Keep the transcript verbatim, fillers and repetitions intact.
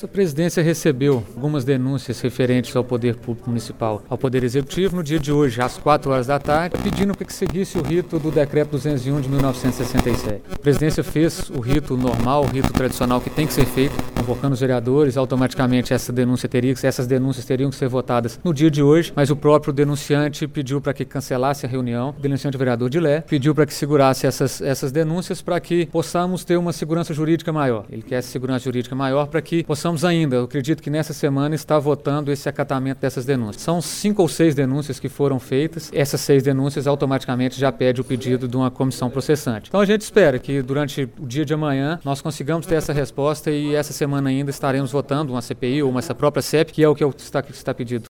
A presidência recebeu algumas denúncias referentes ao Poder Público Municipal, ao Poder Executivo, no dia de hoje, às quatro horas da tarde, pedindo para que seguisse o rito do Decreto duzentos e um de mil novecentos e sessenta e sete. A presidência fez o rito normal, o rito tradicional que tem que ser feito, convocando os vereadores, automaticamente essa denúncia teria, essas denúncias teriam que ser votadas no dia de hoje, mas o próprio denunciante pediu para que cancelasse a reunião, o denunciante vereador de Lé, pediu para que segurasse essas, essas denúncias para que possamos ter uma segurança jurídica maior. Ele quer essa segurança jurídica maior para que possamos ainda, eu acredito que nessa semana, estar votando esse acatamento dessas denúncias. São cinco ou seis denúncias que foram feitas, essas seis denúncias automaticamente já pede o pedido de uma comissão processante. Então a gente espera que durante o dia de amanhã nós consigamos ter essa resposta e essa semana ainda estaremos votando uma C P I ou uma essa própria C E P, que é o que está, que está pedido.